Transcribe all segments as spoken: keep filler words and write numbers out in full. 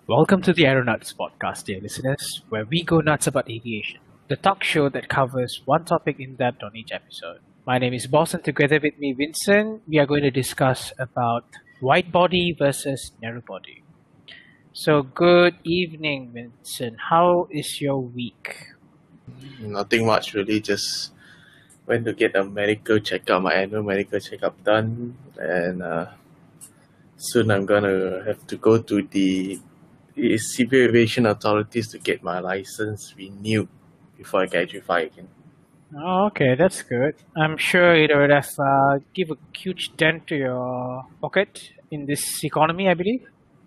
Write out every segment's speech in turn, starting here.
Welcome to the Aeronauts podcast, dear listeners, where we go nuts about aviation, the talk show that covers one topic in depth on each episode. My name is Boss, and together with me, Vincent, we are going to discuss about wide body versus narrow body. So, good evening, Vincent. How is your week? Nothing much really, just went to get a medical checkup, my annual medical checkup done, and uh, soon I'm gonna have to go to the the Civil Aviation Authorities to get my license renewed before I can actually fly again. Oh, okay, that's good. I'm sure it would have uh, give a huge dent to your pocket in this economy, I believe.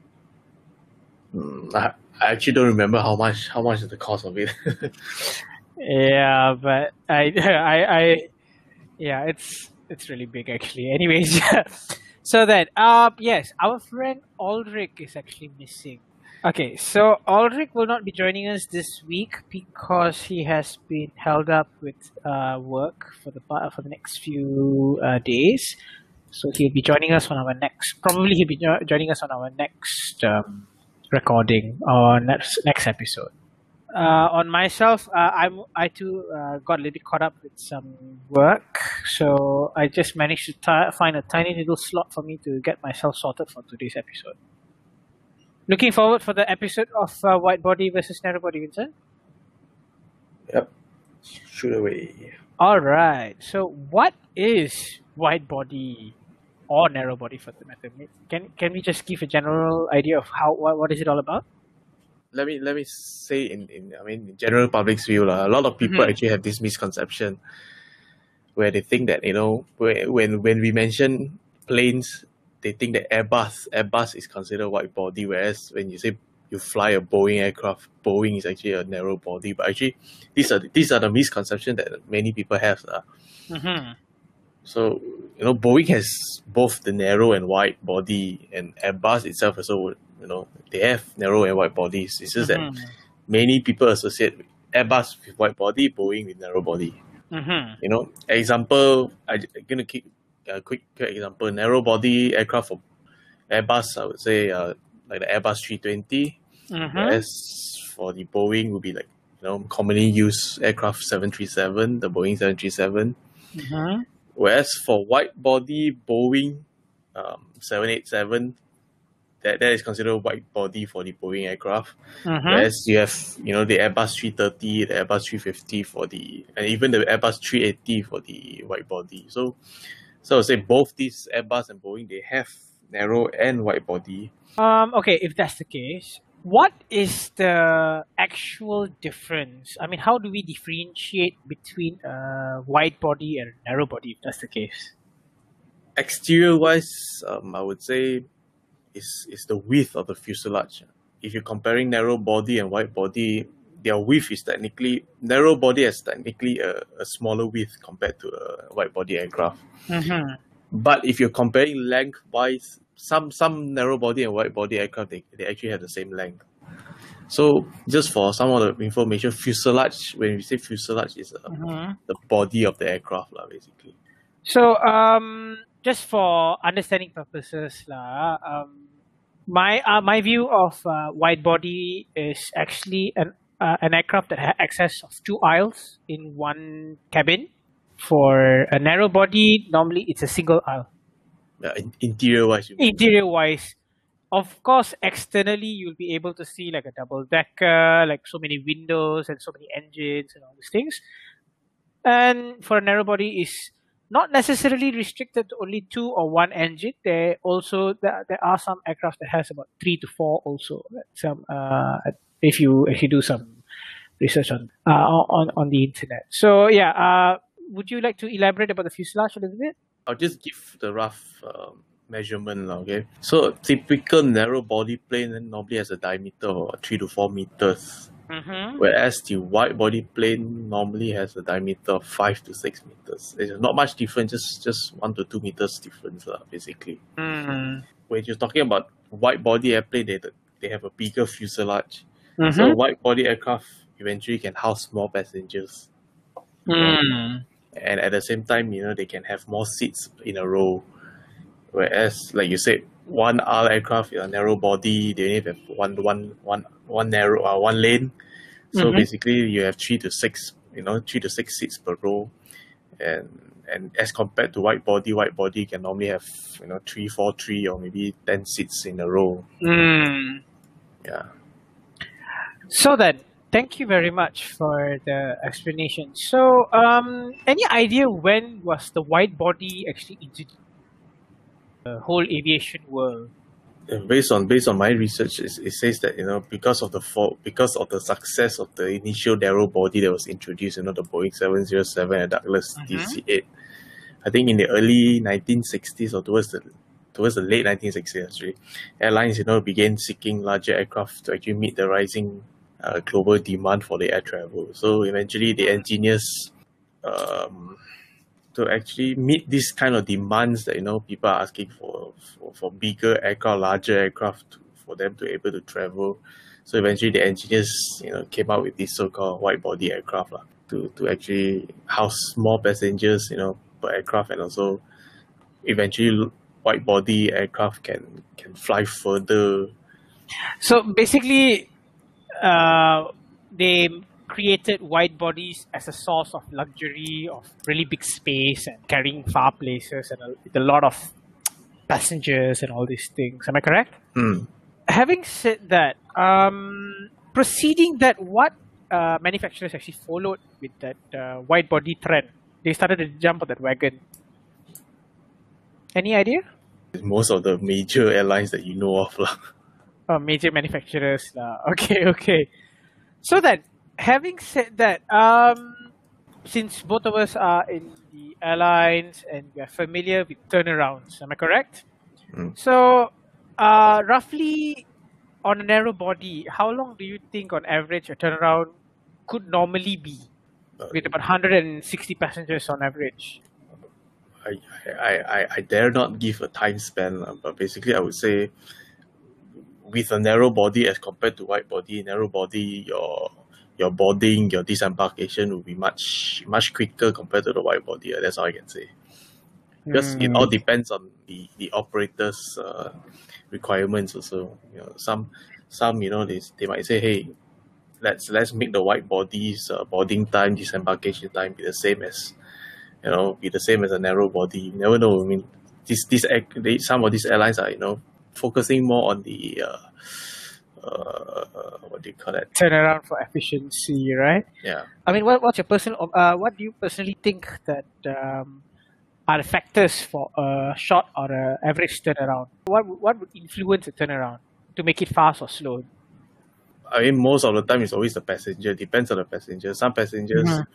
Mm, I, I actually don't remember how much how much is the cost of it. Yeah, but I, I, I, yeah, it's it's really big actually. Anyways, so that um yes, our friend Ulrich is actually missing. Okay, so Ulrich will not be joining us this week because he has been held up with uh, work for the pa- for the next few uh, days. So he'll be joining us on our next. Probably he'll be jo- joining us on our next um, recording or next next episode. Uh, on myself, uh, I'm I too uh, got a little bit caught up with some work, so I just managed to ti find a tiny little slot for me to get myself sorted for today's episode. Looking forward for the episode of uh, wide body versus narrow body, Vincent. Yep, shoot away. All right. So, what is wide body or narrow body for the matter? Can can we just give a general idea of how what, what is it all about? Let me let me say in, in I mean in general public's view, lah, a lot of people Mhm. actually have this misconception where they think that, you know, whe- when when we mention planes, they think that Airbus Airbus is considered wide body, whereas when you say you fly a Boeing aircraft, Boeing is actually a narrow body. But actually, these are these are the misconceptions that many people have. Uh. Mm-hmm. So, you know, Boeing has both the narrow and wide body, and Airbus itself also, would, you know, they have narrow and wide bodies. It's just that Mm-hmm. many people associate Airbus with wide body, Boeing with narrow body. Mm-hmm. You know, example, I- I'm going to keep a quick, quick example. Narrow body aircraft for Airbus, I would say, uh, like the Airbus three twenty. Mm-hmm. Whereas for the Boeing would be like, you know, commonly used aircraft seven thirty-seven, the Boeing seven thirty-seven. Mm-hmm. Whereas for wide body Boeing um, seven eighty-seven, that, that is considered wide body for the Boeing aircraft. Mm-hmm. Whereas you have, you know, the Airbus three thirty, the Airbus three fifty for the, and even the Airbus three eighty for the wide body. So, so I would say both these Airbus and Boeing, they have narrow and wide body. Um. Okay, if that's the case, what is the actual difference? I mean, how do we differentiate between a wide body and a narrow body, if that's the case? Exterior wise, um, I would say is is the width of the fuselage. If you're comparing narrow body and wide body, their width is technically, narrow body has technically a, a smaller width compared to a wide body aircraft. Mm-hmm. But if you're comparing length wise, some some narrow body and wide body aircraft, they, they actually have the same length. So just for some of the information, fuselage, when we say fuselage, is uh, Mm-hmm. the body of the aircraft, lah, basically. So, um, just for understanding purposes, lah, um, my uh, my view of uh, wide body is actually an uh, an aircraft that has access of two aisles in one cabin. For a narrow body, normally it's a single aisle. Uh, in, interior wise, you mean. Interior wise, of course, externally you'll be able to see like a double decker, like so many windows and so many engines and all these things. And for a narrow body is not necessarily restricted to only two or one engine. There also there, there are some aircraft that has about three to four also. Some uh, if you if you do some research on uh, on on the internet. So yeah, uh, would you like to elaborate about the fuselage a little bit? I'll just give the rough um, measurement, lah, okay? So a typical narrow body plane then normally has a diameter of three to four meters, Mm-hmm. whereas the wide body plane normally has a diameter of five to six meters. There's not much difference, just just one to two meters difference, lah, basically. Mm. When you're talking about wide body airplane, they they have a bigger fuselage. So Mm-hmm. wide body aircraft eventually can house more passengers. Mm. And at the same time, you know, they can have more seats in a row. Whereas, like you said, one R aircraft, a narrow body, they only have one one one one narrow uh, one lane. So Mm-hmm. basically, you have three to six, you know, three to six seats per row, and and as compared to wide body, wide body can normally have, you know, three, four, three, or maybe ten seats in a row. Mm. Yeah. So then, thank you very much for the explanation. So, um, any idea when was the wide body actually introduced in the whole aviation world? And based on based on my research, it, it says that, you know, because of the for, because of the success of the initial narrow body that was introduced, you know, the Boeing seven oh seven and Douglas D C eight. I think in the early nineteen sixties, or towards the towards the late nineteen sixties, actually, airlines, you know, began seeking larger aircraft to actually meet the rising uh, global demand for the air travel. So eventually, the engineers, um, to actually meet this kind of demands that, you know, people are asking for for, for bigger aircraft, larger aircraft, for them to be able to travel. So eventually, the engineers, you know, came out with this so-called wide body aircraft lah, to to actually house more passengers, you know, per aircraft, and also eventually wide body aircraft can can fly further. So basically, uh, they created wide bodies as a source of luxury, of really big space and carrying far places and a, with a lot of passengers and all these things. Am I correct? Hmm. Having said that, um, proceeding that, what uh, manufacturers actually followed with that uh, wide body trend? They started to jump on that wagon. Any idea? Most of the major airlines that you know of lah. Uh, major manufacturers. Uh, okay, okay. So then, having said that, um, since both of us are in the airlines and we are familiar with turnarounds, am I correct? Mm. So, uh, roughly on a narrow body, how long do you think on average a turnaround could normally be with about one hundred sixty passengers on average? I, I, I, I dare not give a time span, lah, but basically I would say with a narrow body as compared to wide body, narrow body, your your boarding, your disembarkation will be much much quicker compared to the wide body. uh, That's all I can say. Because it all depends on the, the operator's uh, requirements also. You know, some some you know they, they might say, hey, let's let's make the wide bodies uh, boarding time, disembarkation time be the same as, you know, be the same as a narrow body. You never know. I mean, this this air- they, some of these airlines are, you know, focusing more on the uh, uh, what do you call that? Turnaround for efficiency, right? Yeah. I mean, what, what's your personal, uh, what do you personally think that um, are the factors for a short or a average turnaround? What would- what would influence a turnaround to make it fast or slow? I mean, most of the time it's always the passenger. Depends on the passenger. Some passengers, Mhm.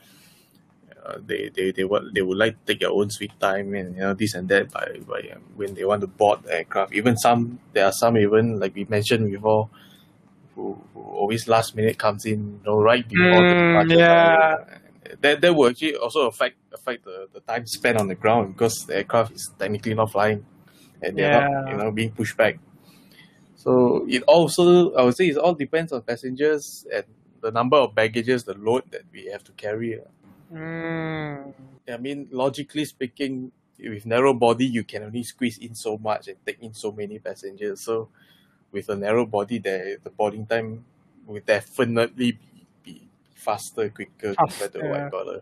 uh, they they they would they would like to take their own sweet time, and, you know, this and that by by um, when they want to board the aircraft. Even some there are some, even like we mentioned before, who, who always last minute comes in, you know, right before the Mm, departure yeah. time. That that will actually also affect affect the, the time spent on the ground, because the aircraft is technically not flying, and they're not, Yeah. you know, being pushed back. So it also, I would say, it all depends on passengers and the number of baggages, the load that we have to carry. Mm. I mean, logically speaking, with narrow body, you can only squeeze in so much and take in so many passengers. So with a narrow body, the, the boarding time will definitely be, be faster, quicker compared to a Faster. wide body.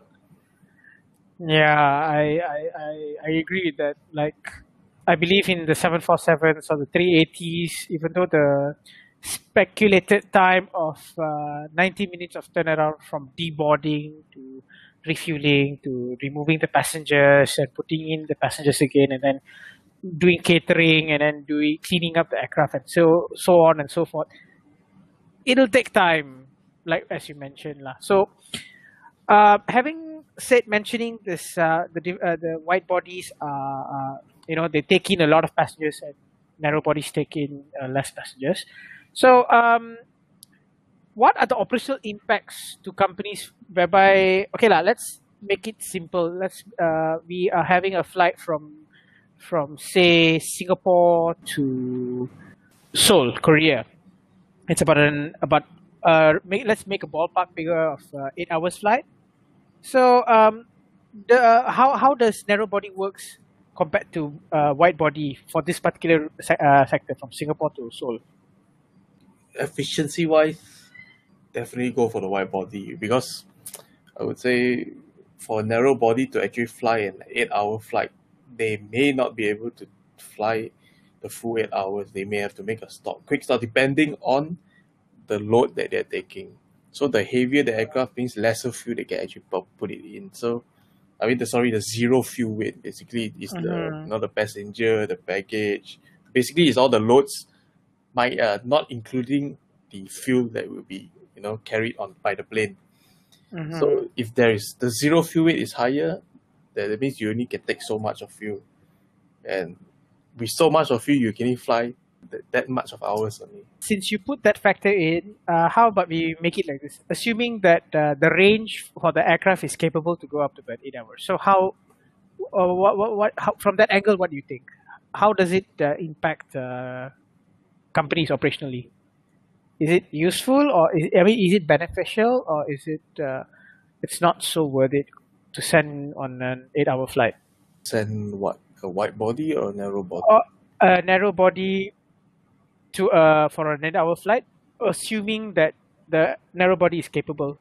Yeah, I, I, I, I agree with that. Like, I believe in the seven forty-sevens or the three eighties, even though the speculated time of uh, ninety minutes of turnaround from deboarding to refueling to removing the passengers and putting in the passengers again, and then doing catering and then doing cleaning up the aircraft and so so on and so forth. It'll take time, like as you mentioned, lah. So, uh, having said mentioning this, uh, the div- uh, the wide bodies are, uh, you know, they take in a lot of passengers, and narrow bodies take in uh, less passengers. So, um, what are the operational impacts to companies whereby, okay lah, let's make it simple. Let's uh, we are having a flight from from say Singapore to Seoul, Korea. It's about an about uh make, let's make a ballpark figure of uh, eight hours flight. So um, the how how does narrow body works compared to uh, wide body for this particular se- uh, sector from Singapore to Seoul? Efficiency wise, definitely go for the wide body, because I would say for a narrow body to actually fly an eight hour flight, they may not be able to fly the full eight hours. They may have to make a stop, quick stop, depending on the load that they're taking. So the heavier the aircraft means lesser fuel they can actually pu- put it in. So I mean the sorry, the zero fuel weight basically is the Mm-hmm. you know the passenger, the baggage. Basically it's all the loads, my uh, not including the fuel that will be you know carried on by the plane. Mm-hmm. So if there is the zero fuel weight is higher, that, that means you only can take so much of fuel, and with so much of fuel you can only fly that, that much of hours only. Since you put that factor in, uh, how about we make it like this? Assuming that uh, the range for the aircraft is capable to go up to about eight hours. So how, uh, what, what, what how, from that angle, what do you think? How does it uh, impact uh, companies operationally? Is it useful, or is, I mean, is it beneficial, or is it uh, it's not so worth it to send on an eight-hour flight? Send what, a wide body or a narrow body? Or a narrow body to uh for an eight-hour flight, assuming that the narrow body is capable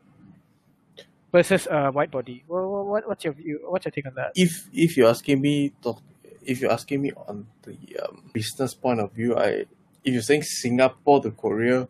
versus a wide body. What, what, what's your view? What's your take on that? If if you're asking me, talk, if you're asking me on the um, business point of view, I if you're saying Singapore to Korea,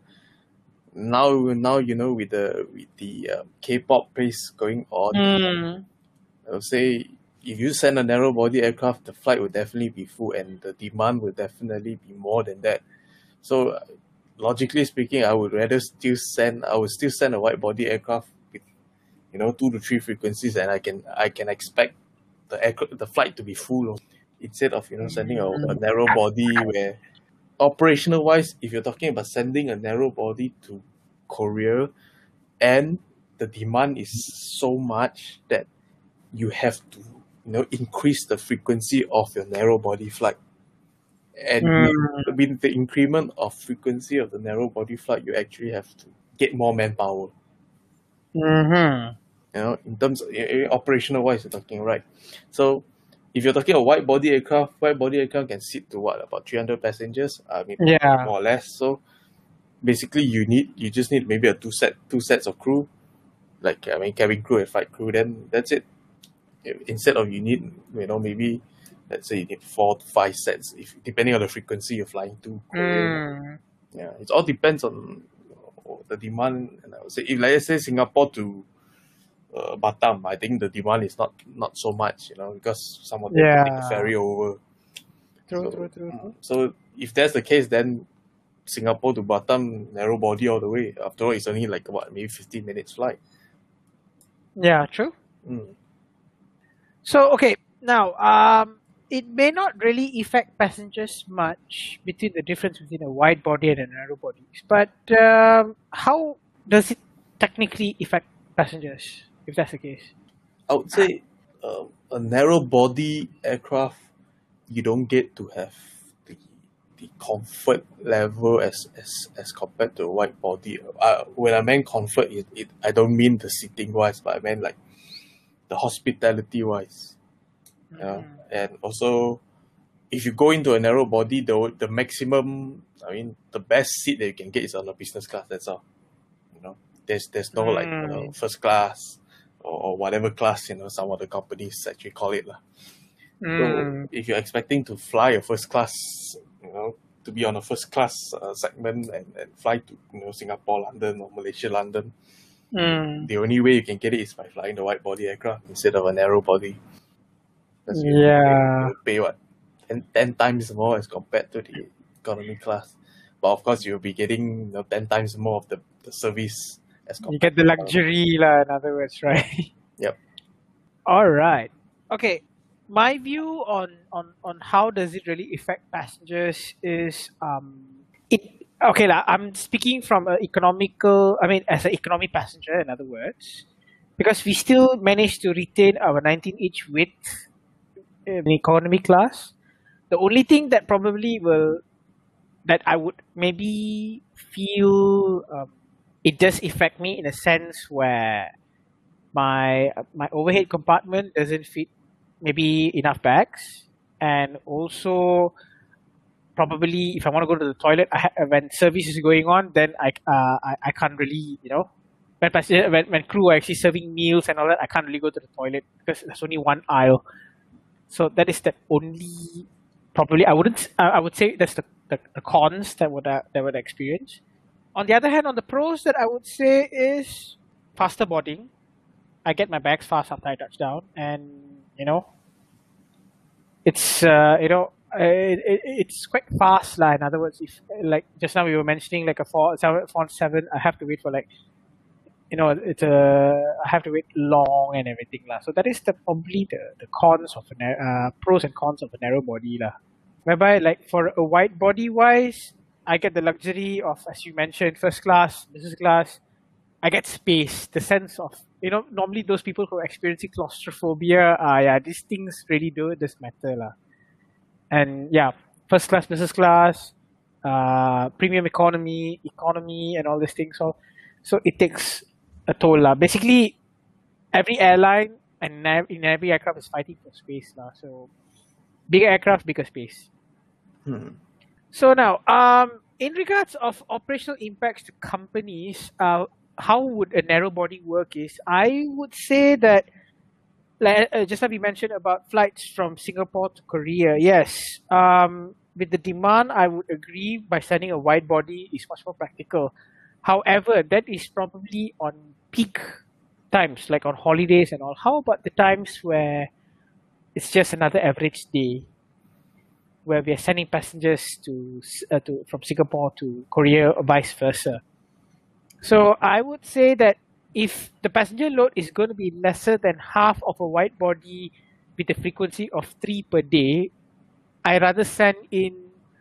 now now you know with the with the uh, K-pop pace going on, Mm. I would say if you send a narrow body aircraft, the flight will definitely be full, and the demand will definitely be more than that. So uh, logically speaking, I would rather still send I would still send a wide body aircraft with you know two to three frequencies, and I can I can expect the aircraft the flight to be full, instead of you know sending a, a narrow body where operational wise, if you're talking about sending a narrow body to Korea, and the demand is so much that you have to you know increase the frequency of your narrow body flight, and Mm. with, with the increment of frequency of the narrow body flight, you actually have to get more manpower. Mm-hmm. You know, in terms of eh, eh, operational wise, you're talking, right? So if you're talking a wide body aircraft, wide body aircraft can sit to what, about three hundred passengers, I mean, Yeah. more or less. So basically, you need you just need maybe a two set two sets of crew, like I mean cabin crew and flight crew. Then that's it. If- Instead of you need you know maybe let's say you need four to five sets, if depending on the frequency you're flying to Korea. Mm. Yeah, it all depends on uh, the demand. And I would say if like let's say Singapore to uh, Batam, I think the demand is not not so much, you know, because some of them can take a Yeah. ferry over. True, So, true, true, mm, true. so if that's the case, then Singapore to Batam narrow body all the way. After all, it's only like what, maybe fifteen minutes flight. Yeah, true. Mm. So okay, now um, it may not really affect passengers much between the difference between a wide body and a narrow body. But um, how does it technically affect passengers if that's the case? I would say um, a narrow body aircraft, you don't get to have the the comfort level as as, as compared to a wide body. Uh, when I meant comfort, it, it I don't mean the seating wise, but I meant like the hospitality wise. Yeah, and also if you go into a narrow body, the the maximum, I mean, the best seat that you can get is on a business class. That's all. You know, there's there's no like you know Mm. first class or, or whatever class you know some of the companies actually call it lah. So Mm. if you're expecting to fly a first class, you know, to be on a first class uh, segment and, and fly to you know Singapore, London, or Malaysia, London, Mm. the only way you can get it is by flying the wide body aircraft instead of a narrow body. Because you, Yeah. you pay what ten, ten times more as compared to the economy class. But of course, you'll be getting you know, ten times more of the, the service as You compared get the to economy. luxury, lah, in other words, right? Yep. All right. Okay. My view on, on, on how does it really affect passengers is um it okay lah. I'm speaking from an economical. I mean, as an economy passenger, in other words, because we still manage to retain our nineteen inch width in economy class. The only thing that probably will that I would maybe feel um, it does affect me in a sense where my my overhead compartment doesn't fit maybe enough bags. and also probably if I want to go to the toilet, I ha- when service is going on, then I uh, I, I can't really, you know, when, passenger, when when crew are actually serving meals and all that, I can't really go to the toilet because there's only one aisle. So that is the only probably I wouldn't I I would say that's the, the, the cons that would uh, that would experience. On the other hand, on the pros that I would say is faster boarding. I get my bags fast after I touch down, and you know, it's uh, you know uh, it, it, it's quite fast lah. In other words, if like just now we were mentioning like a four seven four seven, I have to wait for like you know it's a I have to wait long and everything lah. So that is the probably the, the cons of a nar- uh, pros and cons of a narrow body lah. Whereby like for a wide body wise, I get the luxury of, as you mentioned, first class, business class. I get space, the sense of, you know, normally those people who are experiencing claustrophobia, uh, yeah, these things really do this matter lah. And yeah, first class, business class, uh, premium economy, economy, and all these things. So, so it takes a toll lah. Basically, every airline and nav- in every aircraft is fighting for space lah. So, bigger aircraft, bigger space. Hmm. So now, um, in regards of operational impacts to companies, uh, how would a narrow body work is, I would say that, like uh, just like we mentioned about flights from Singapore to Korea, yes, um, with the demand, I would agree by sending a wide body is much more practical. However, that is probably on peak times, like on holidays and all. How about the times where it's just another average day, where we are sending passengers to, uh, to from Singapore to Korea or vice versa? So I would say that if the passenger load is going to be lesser than half of a wide body with a frequency of three per day, I rather send in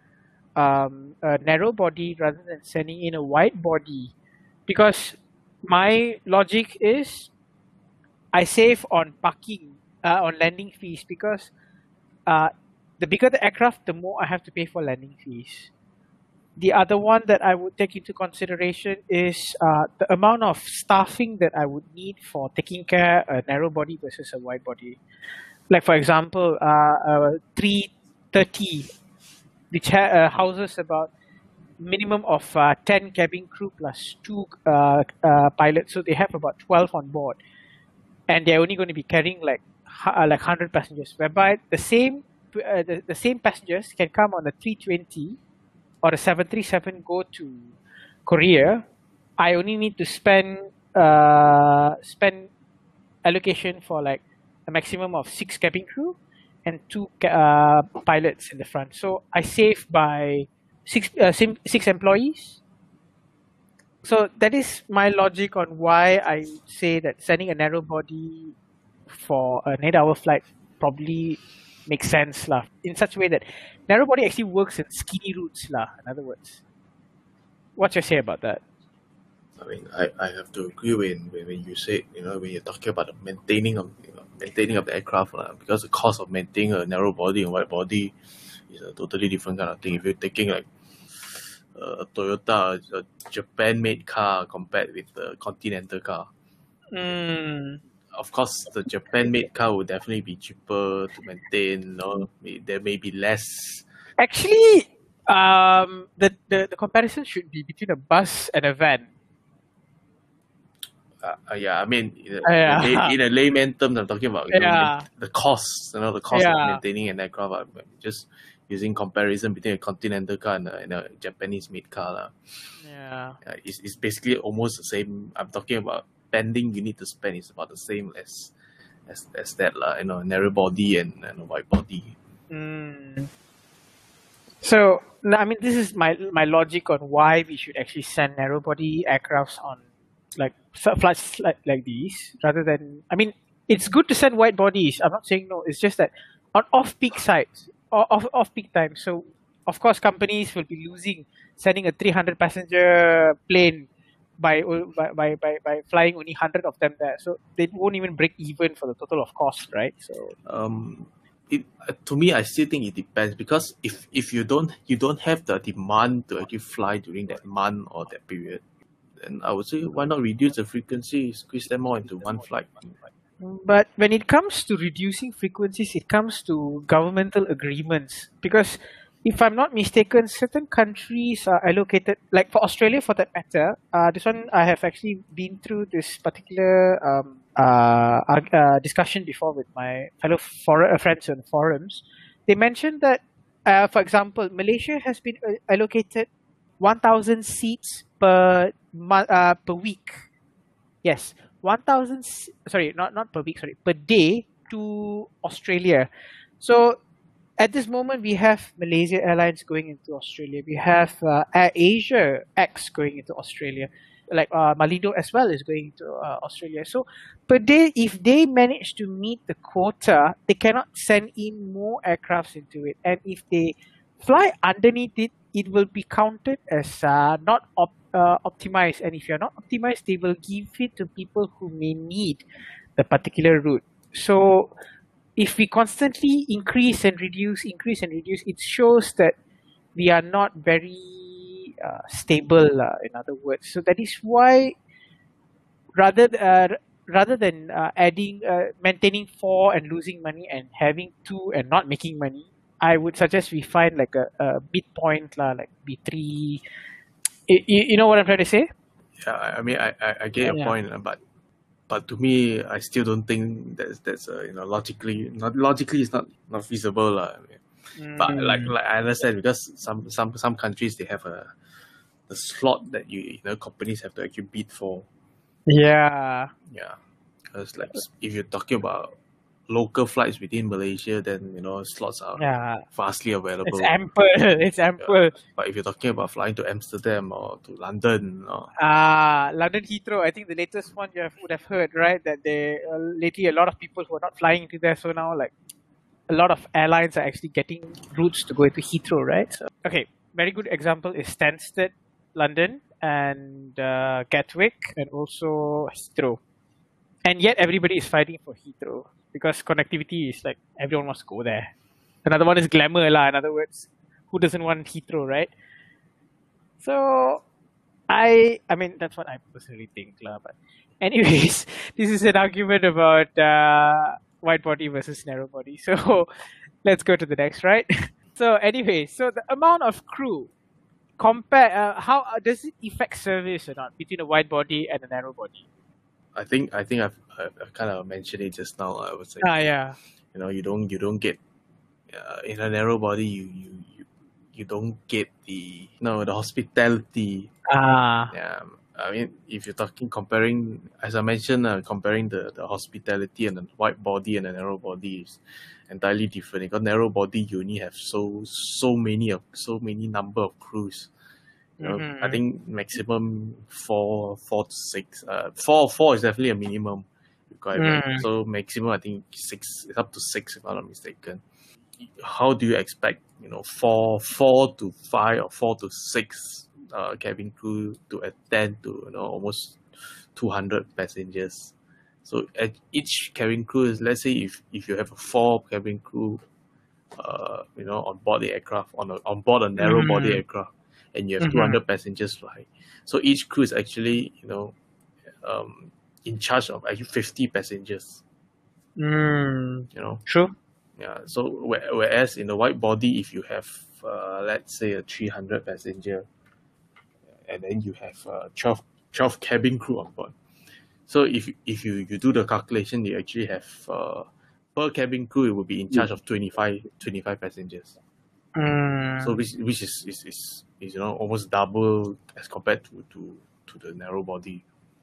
um, a narrow body rather than sending in a wide body, because my logic is I save on parking, uh, on landing fees, because uh, the bigger the aircraft, the more I have to pay for landing fees. The other one that I would take into consideration is uh, the amount of staffing that I would need for taking care of a narrow body versus a wide body. Like for example, uh, uh, three thirty, which ha- uh, houses about minimum of uh, ten cabin crew plus two uh, uh, pilots, so they have about twelve on board, and they're only going to be carrying like uh, like one hundred passengers. Whereby the same uh, the, the same passengers can come on a three twenty or a seven thirty-seven go to Korea. I only need to spend uh, spend allocation for like a maximum of six cabin crew and two uh, pilots in the front. So I save by six uh, sim- six employees. So that is my logic on why I say that sending a narrow body for an eight-hour flight probably makes sense lah. In such a way that narrow body actually works in skinny routes lah. In other words, what's your say about that? I mean, I, I have to agree when, when, when you say, you know, when you're talking about the maintaining of you know, maintaining of the aircraft, uh, because the cost of maintaining a narrow body and wide body is a totally different kind of thing. If you're taking like uh, a Toyota, a Japan-made car compared with the Continental car, Mm. of course, the Japan-made car will definitely be cheaper to maintain. You know, May- there may be less. Actually, um, the, the the comparison should be between a bus and a van. Uh, uh, yeah, I mean, in a, Uh, yeah. in a lay- in a layman terms, I'm talking about you know, Yeah. main- the cost. You know, the cost Yeah. of maintaining an aircraft. uh, Just using comparison between a Continental car and a, and a Japanese-made car, lah. Yeah. Uh, it's, it's basically almost the same. I'm talking about spending you need to spend is about the same as as, as that lah. You know, narrow body and, and a wide body. Mm. So, no, I mean, this is my my logic on why we should actually send narrow body aircrafts on like s- flights like, like these rather than. I mean, it's good to send wide bodies. I'm not saying no. It's just that on off peak sites or off off peak times. So, of course, companies will be losing sending a three hundred passenger plane by o- by, by, by, by flying only one hundred of them there. So they won't even break even for the total of cost, right? So. Um, it uh, to me, I still think it depends because if if you don't you don't have the demand to actually fly during that month or that period, then I would say why not reduce the frequency, squeeze them more into one flight. But when it comes to reducing frequencies, it comes to governmental agreements. Because if I'm not mistaken, certain countries are allocated, like for Australia for that matter, uh, this one I have actually been through this particular um, uh, arg- uh, discussion before with my fellow for- uh, friends on forums. They mentioned that, uh, for example, Malaysia has been uh, allocated one thousand seats per, mo- uh, per week. Yes, one thousand, s- sorry, not, not per week, sorry, per day to Australia. So at this moment, we have Malaysia Airlines going into Australia. We have uh, Air Asia X going into Australia. Like uh, Malindo as well is going to uh, Australia. So per day, if they manage to meet the quota, they cannot send in more aircrafts into it. And if they fly underneath it, it will be counted as uh, not op- uh, optimized. And if you're not optimized, they will give it to people who may need the particular route. So if we constantly increase and reduce, increase and reduce, it shows that we are not very uh, stable, uh, in other words. So that is why rather uh, rather than uh, adding, uh, maintaining four and losing money and having two and not making money, I would suggest we find like a, a midpoint, lah, like B three. You, you know what I'm trying to say? Yeah, I I mean, I, I, I get Uh, your yeah. point, uh, but but to me, I still don't think that's that's uh, you know logically not logically it's not not feasible, lah. I mean, but like Mm, like I understand because some some some countries they have a the slot that you you know companies have to actually bid for. yeah. Yeah, because like if you're talking about local flights within Malaysia, then you know slots are Yeah. vastly It's available. ample. It's Yeah. ample. But if you're talking about flying to Amsterdam or to London, or Ah, London Heathrow. I think the latest one you have, would have heard, right? That they uh, lately a lot of people who are not flying into there, so now like a lot of airlines are actually getting routes to go into Heathrow, right? So, okay, very good example is Stansted, London, and uh, Gatwick, and also Heathrow. And yet everybody is fighting for Heathrow because connectivity is like everyone wants to go there. Another one is glamour, lah. In other words, who doesn't want Heathrow, right? So I I mean that's what I personally think, lah. But anyways, this is an argument about uh, wide body versus narrow body. So let's go to the next, right? So anyway, so the amount of crew compare uh, how uh, does it affect service or not between a wide body and a narrow body? I think I think I've, I've, I've kind of mentioned it just now. I would say Ah, yeah. you know you don't you don't get uh, in a narrow body you, you you you don't get the you know the hospitality. Ah, Yeah, I mean if you're talking comparing as I mentioned uh, comparing the, the hospitality and the wide body and the narrow body is entirely different. Because narrow body you only have so so many of so many number of crews. You know, I mm-hmm. think maximum four, four to six. Uh, four, four is definitely a minimum requirement. Mm, So maximum, I think six. It's up to six, if I'm not mistaken. How do you expect, you know, four, four to five or four to six uh, cabin crew to attend to, you know, almost two hundred passengers? So at each cabin crew is, let's say, if if you have a four cabin crew, uh, you know, on board the aircraft on a, on board a narrow body mm, aircraft, and you have mm-hmm. two hundred passengers flying. So each crew is actually, you know, um, in charge of actually fifty passengers. Mm, You know, true. yeah. So whe- whereas in the wide body, if you have, uh, let's say, a three hundred passenger, and then you have uh, twelve, twelve cabin crew on board. So if if you, you do the calculation, you actually have uh, per cabin crew, it will be in charge of twenty-five, twenty-five passengers. So Mm, which which is, is, is, is you know almost double as compared to, to, to the narrow body.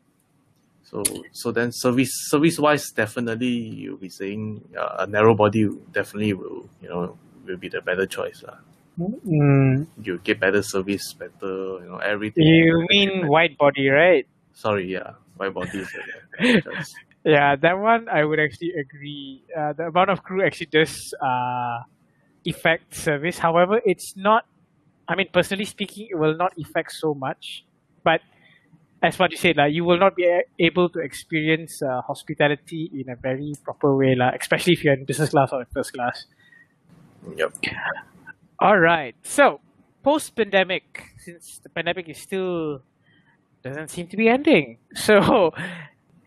So so then service service wise, definitely you'll be saying uh, a narrow body definitely will you know will be the better choice. Uh. mm. You get better service, better you know everything. You Actually mean better. wide body, right? Sorry, yeah, wide body is a better choice. Yeah, that one I would actually agree. Uh, the amount of crew actually does uh, affect service. However, it's not, I mean, personally speaking, it will not affect so much. But as what you said, like, you will not be a- able to experience uh, hospitality in a very proper way, like, especially if you're in business class or in first class. Yep. All right. So, post pandemic, since the pandemic is still doesn't seem to be ending. So,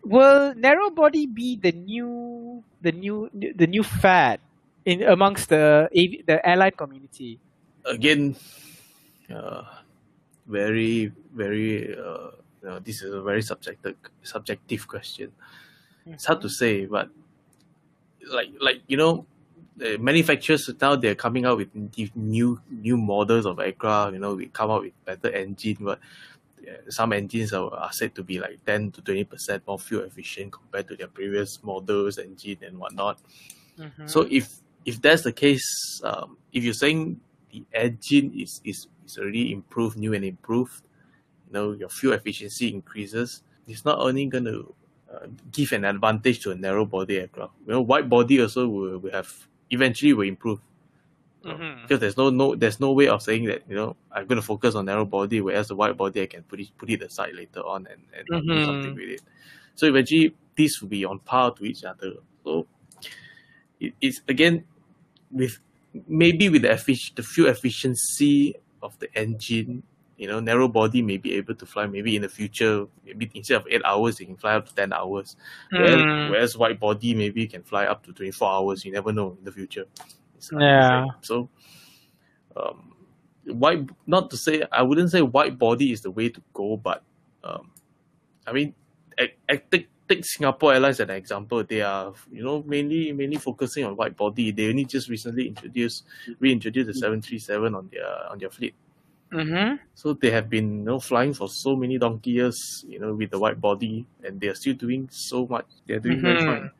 will narrow body be the new the new the new fad in amongst the avi- the airline community? Again, uh, very, very, uh, you know, this is a very subjective, subjective question. It's hard to say, but like, like you know, the manufacturers now they're coming out with new new models of aircraft. You know, we come out with better engine, but yeah, some engines are, are said to be like ten to twenty percent more fuel efficient compared to their previous models, engine and whatnot. Mhm. So if if that's the case, um, if you're saying the engine is, is, is already improved, new and improved, you know, your fuel efficiency increases, it's not only going to uh, give an advantage to a narrow body aircraft. You know, wide body also will, will have eventually will improve. You know, Mhm. because there's no no there's no way of saying that, you know, I'm going to focus on narrow body, whereas the wide body I can put it put it aside later on and, and do something Mhm. with it. So eventually this will be on par to each other. So it, it's again with maybe with the effic- the fuel efficiency of the engine, you know, narrow body may be able to fly maybe in the future, maybe instead of eight hours, it can fly up to ten hours. Whereas, Mm. whereas wide body maybe can fly up to twenty-four hours. You never know in the future. It's hard to Yeah. say. So, um, wide, not to say, I wouldn't say wide body is the way to go, but um, I mean, I, I take, take Singapore Airlines as an example. They are, you know, mainly mainly focusing on wide body. They only just recently introduced reintroduced the seven three seven on their on their fleet. Mhm. So they have been, you know, flying for so many donkey years, you know, with the wide body, and they are still doing so much. They're doing very Mhm. fine.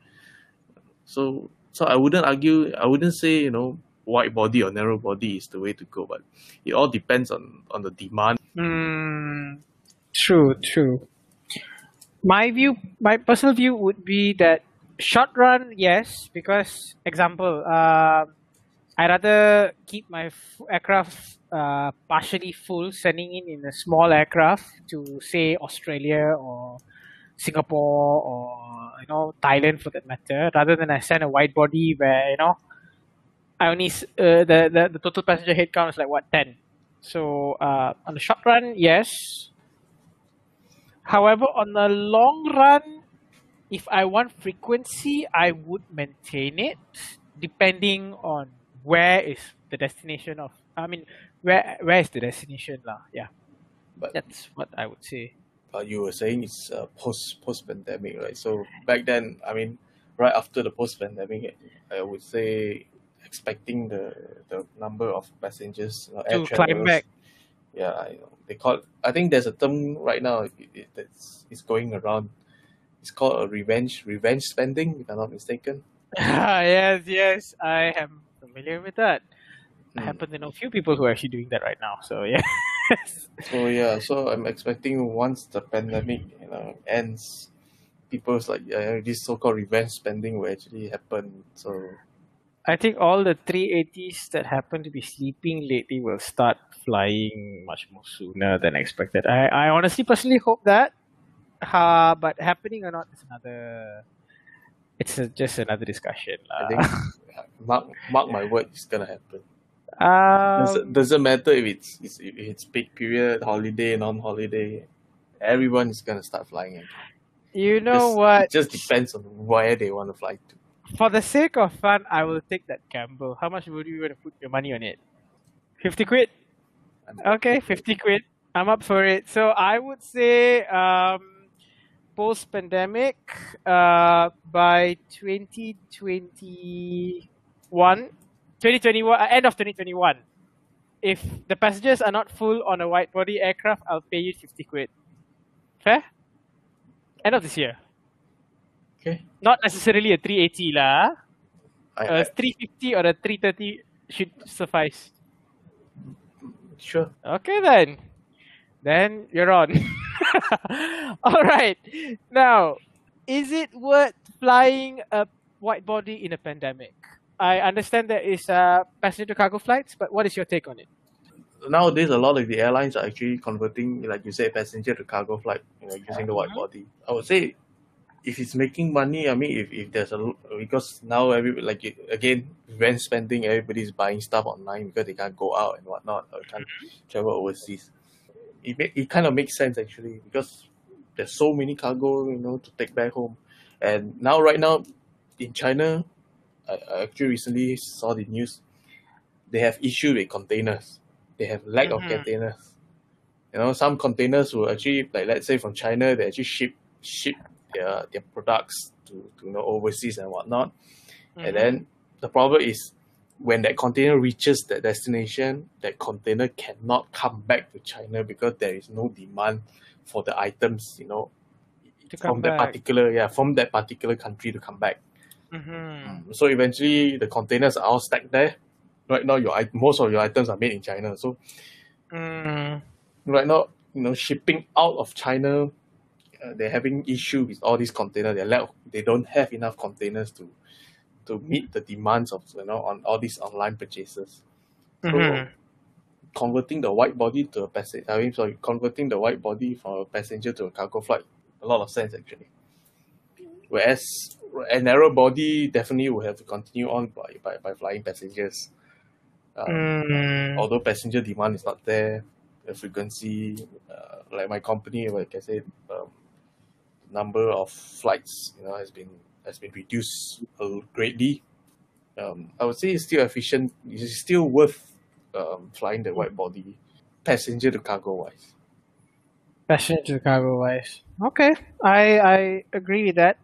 So so I wouldn't argue. I wouldn't say, you know, wide body or narrow body is the way to go, but it all depends on on the demand. Mm. True. True. My view, my personal view would be that short run, yes, because example, um, I rather keep my f- aircraft uh, partially full, sending in in a small aircraft to say Australia or Singapore or you know Thailand for that matter, rather than I send a wide body where you know I only s- uh, the, the the total passenger head count is like what ten. So uh, on the short run, yes. However, on the long run, if I want frequency, I would maintain it depending on where is the destination of. I mean, where where is the destination lah? Yeah, But that's what I would say. uh, you were saying it's uh, post post pandemic, right? So back then, I mean, right after the post pandemic, I would say expecting the the number of passengers, you know, air To climb travelers. back. Yeah, I know they call. I think there's a term right now. It, it, that's it's going around. It's called a revenge revenge spending, if I'm not mistaken. Yes, yes, I am familiar with that. I Hmm. happen to know a few people who are actually doing that right now. So yeah. So yeah, so I'm expecting once the pandemic, you know, ends, people's like uh, this so-called revenge spending will actually happen. So I think all the three eighties that happen to be sleeping lately will start flying much more sooner than expected. I, I honestly personally hope that. Uh, but happening or not is another. It's a, just another discussion. I lah. think uh, mark mark my word, it's gonna happen. Doesn't um, doesn't matter if it's, it's if it's peak period, holiday, non-holiday. Everyone is gonna start flying again. you know Just what? it just depends on where they want to fly to. For the sake of fun, I will take that gamble. How much would you want to put your money on it? Fifty quid. I'm Okay, fifty quid. I'm up for it. So I would say um, post pandemic uh, by twenty twenty-one, twenty twenty-one, uh, end of twenty twenty-one. If the passengers are not full on a wide body aircraft, I'll pay you fifty quid. Fair? End of this year. okay. Not necessarily a three eighty lah. I, A I three fifty or a three thirty should suffice. sure. Okay then. Then you're on. All right. Now, is it worth flying a wide body in a pandemic? I understand there is uh, passenger to cargo flights, but what is your take on it? Nowadays, a lot of the airlines are actually converting, like you said, passenger to cargo flight, you know, using the wide Mhm. body. I would say if it's making money, I mean, if, if there's a l- because now every like it, again, rent spending, everybody's buying stuff online because they can't go out and whatnot or can't travel overseas. It make, it kind of makes sense actually because there's so many cargo, you know, to take back home. And now, right now, in China, I, I actually recently saw the news. They have issue with containers. They have lack of Mm-hmm. containers. You know, some containers will actually, like let's say from China, they actually ship ship their their products to, to you know overseas and whatnot. Mm-hmm. And then the problem is when that container reaches that destination, that container cannot come back to China because there is no demand for the items, you know, To come from that back. particular yeah from that particular country to come back. Mm-hmm. So eventually the containers are all stacked there. Right now, your i- most of your items are made in China. So Mm. right now, you know, shipping out of China, uh, they're having issue with all these containers. They lack, they don't have enough containers to to meet the demands of you know on all these online purchases. So Mm-hmm. converting the wide body to a passenger, I mean, sorry, converting the wide body from a passenger to a cargo flight, a lot of sense actually. Whereas a narrow body definitely will have to continue on by, by, by flying passengers. Um, Mm. Although passenger demand is not there, the frequency, uh, like my company, like I said, um, number of flights, you know, has been has been reduced uh, greatly. Um, I would say it's still efficient. It's still worth um, flying the wide body, passenger to cargo wise. Passenger to cargo wise. Okay, I I agree with that.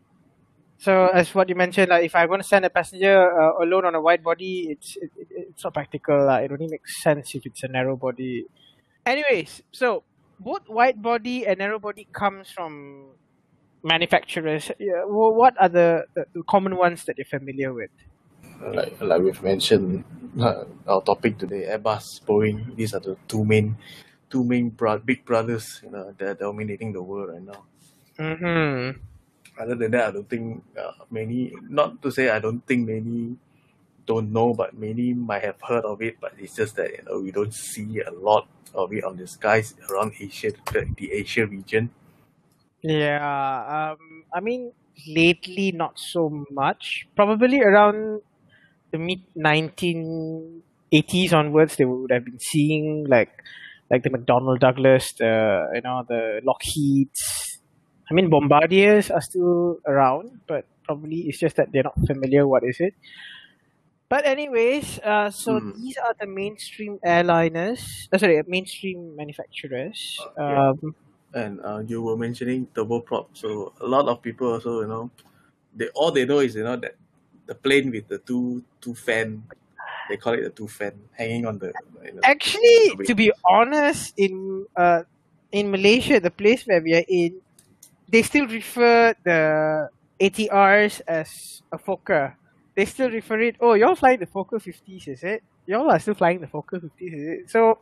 So as what you mentioned, like if I want to send a passenger uh, alone on a wide body, it's it, it, it's not practical. Uh, it only makes sense if it's a narrow body. Anyways, so both wide body and narrow body comes from manufacturers. Yeah, wh- what are the, the the common ones that you're familiar with? Like like we've mentioned, uh, our topic today, Airbus, Boeing. These are the two main two main bro- big brothers, you know, that are dominating the world right now. Mm-hmm. Other than that, I don't think uh, many. Not to say I don't think many don't know, but many might have heard of it. But it's just that you know we don't see a lot of it on the skies around Asia, the, the Asia region. Yeah. Um. I mean, lately not so much. Probably around the mid nineteen eighties onwards, they would have been seeing like like the McDonnell Douglas, the you know the Lockheeds. I mean, Bombardiers are still around, but probably it's just that they're not familiar what is it. But anyways, uh, so Mm. these are the mainstream airliners. Uh, sorry, mainstream manufacturers. Yeah. Um, And uh, you were mentioning turboprop, so a lot of people also, you know, they all they know is you know that the plane with the two two fan, they call it the two fan hanging on the you know, actually, the to be honest, in uh, in Malaysia, the place where we are in, they still refer the A T Rs as a Fokker. They still refer it. Oh, you're flying the Fokker fifties, is it? Y'all are still flying the Fokker fifties, is it? So,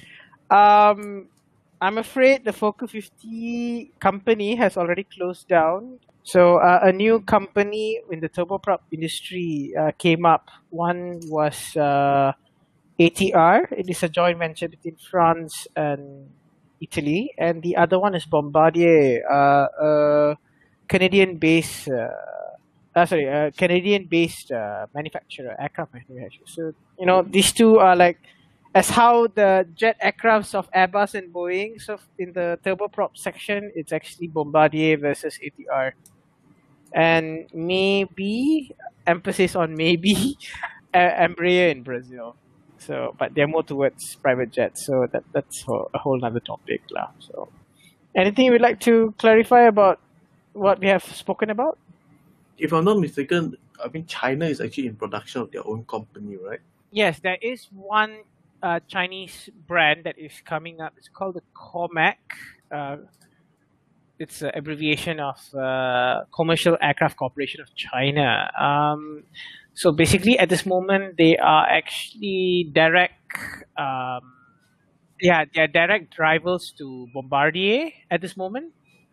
um, I'm afraid the Fokker fifty company has already closed down. So, uh, a new company in the turboprop industry uh, came up. One was uh, A T R. It is a joint venture between France and Italy, and the other one is Bombardier, uh, a Canadian-based, uh, uh, sorry, a Canadian-based uh, manufacturer, aircraft manufacturer. So you know these two are like as how the jet aircrafts of Airbus and Boeing. So in the turboprop section, it's actually Bombardier versus A T R, and maybe emphasis on maybe uh, Embraer in Brazil. So, but they're more towards private jets. So that that's a a whole other topic, lah. So, anything you would like to clarify about what we have spoken about? If I'm not mistaken, I mean China is actually in production of their own company, right? Yes, there is one uh, Chinese brand that is coming up. It's called the Comac. Uh, it's an abbreviation of uh, Commercial Aircraft Corporation of China. Um, so basically, at this moment, they are actually direct. Um, yeah, they are direct rivals to Bombardier at this moment.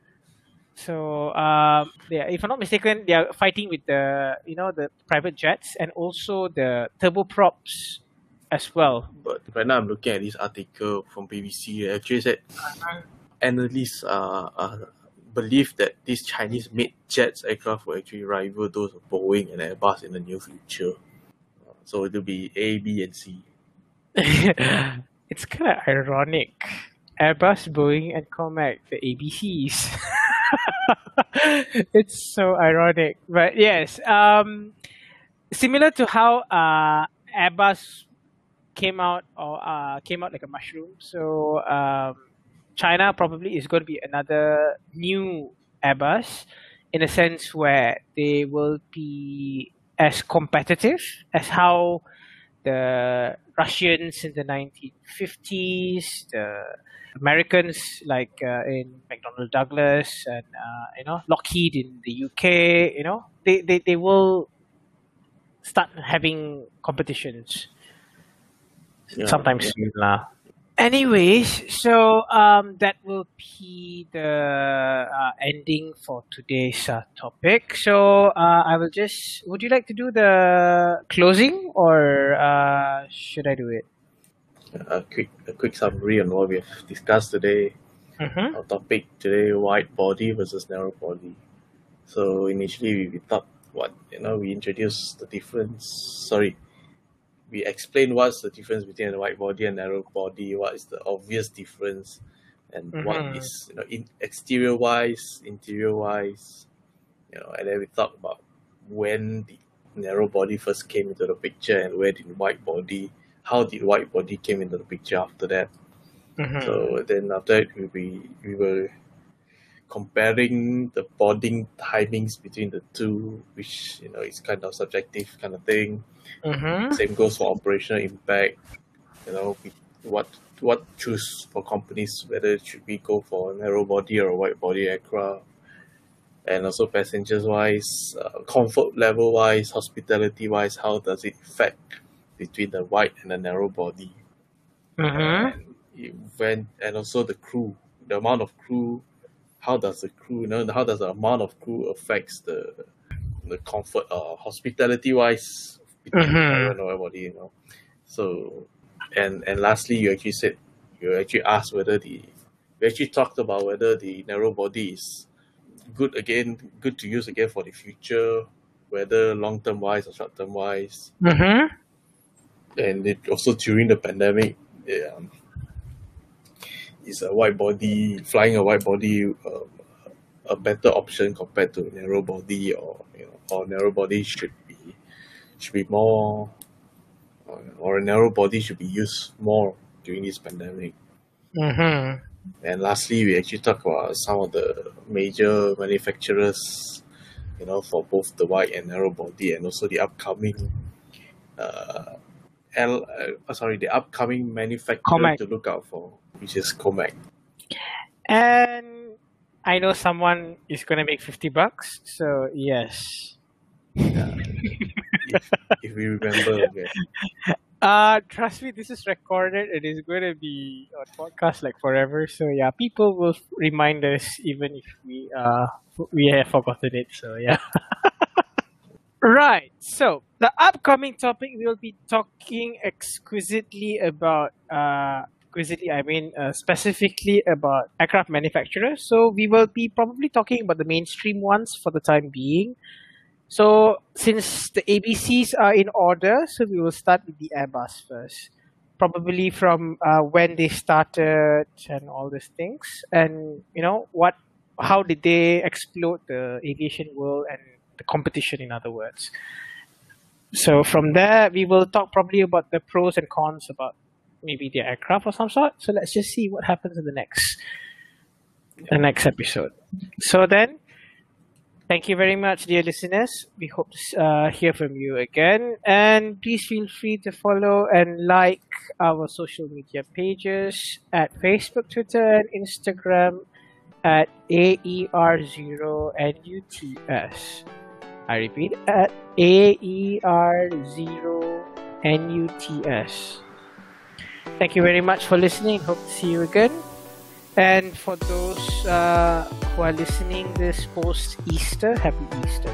So, um, they are, if I'm not mistaken, they are fighting with the you know the private jets and also the turboprops as well. But right now I'm looking at this article from B B C. It actually said analysts uh, uh, believe that these Chinese-made jets aircraft will actually rival those of Boeing and Airbus in the near future. So it'll be A, B, and C. It's kind of ironic, Airbus, Boeing, and Comac, the A B Cs. It's so ironic, but yes, um, similar to how uh, Airbus came out or uh, came out like a mushroom. So um, China probably is going to be another new Airbus, in a sense where they will be as competitive as how the Russians in the nineteen fifties, the Americans like uh, in McDonnell Douglas and uh, you know Lockheed in the U K, you know they, they, they will start having competitions Yeah, sometime yeah. soon lah. Anyways, so um, that will be the uh, ending for today's uh, topic. So uh, I will just. Would you like to do the closing, or uh, should I do it? A quick a quick summary on what we have discussed today. Mm-hmm. Our topic today: wide body versus narrow body. So initially we, we thought what you know we introduced the difference. Sorry, we explained what's the difference between a wide body and narrow body. What is the obvious difference, and what Mm-hmm. is you know in exterior wise, interior wise. You know, and then we talked about when the narrow body first came into the picture and where did wide body, how did wide body came into the picture after that. Mm-hmm. So then after that we we, we were comparing the boarding timings between the two, which you know is kind of subjective kind of thing. Mm-hmm. Same goes for operational impact. You know, we, what what choose for companies whether should we go for a narrow body or a wide body aircraft, and also passengers wise, uh, comfort level wise, hospitality wise, how does it affect between the wide and the narrow body, Mm-hmm. and it went, and also the crew, the amount of crew, how does the crew, you know, how does the amount of crew affects the the comfort or hospitality wise between the narrow Mm-hmm. and wide body, you know. So and and lastly, you actually said you actually asked whether the we actually talked about whether the narrow body is good again, good to use again for the future, whether long term wise or short term wise, Mm-hmm. and it also during the pandemic, yeah, um, is a wide body flying a wide body um, a better option compared to narrow body, or you know, or narrow body should be should be more, or, or a narrow body should be used more during this pandemic. Mm-hmm. And lastly, we actually talk about some of the major manufacturers, you know, for both the wide and narrow body, and also the upcoming, uh, L, uh, sorry, the upcoming manufacturer Comac. to look out for, which is Comac. And I know someone is gonna make fifty bucks. So yes. Yeah, if, if we remember, okay. Uh, trust me, this is recorded. It is going to be on podcast like forever. So yeah, people will remind us even if we uh we have forgotten it. So yeah. Right. So the upcoming topic we'll be talking exquisitely about uh exquisitely I mean uh, specifically about aircraft manufacturers. So we will be probably talking about the mainstream ones for the time being. So since the A B Cs are in order, so we will start with the Airbus first. Probably from uh, when they started and all these things, and you know what, how did they explode the aviation world and the competition, in other words. So from there, we will talk probably about the pros and cons about maybe the aircraft or some sort. So let's just see what happens in the next the next episode. So then. Thank you very much, dear listeners. We hope to uh, hear from you again. And please feel free to follow and like our social media pages at Facebook, Twitter, and Instagram at A E R zero N U T S. I repeat, at A E R zero N U T S. Thank you very much for listening. Hope to see you again. And for those uh, who are listening this post Easter, happy Easter.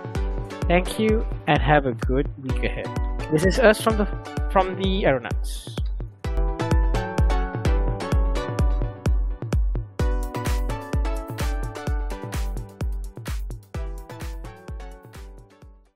Thank you and have a good week ahead. This is us from the from the Aeronauts.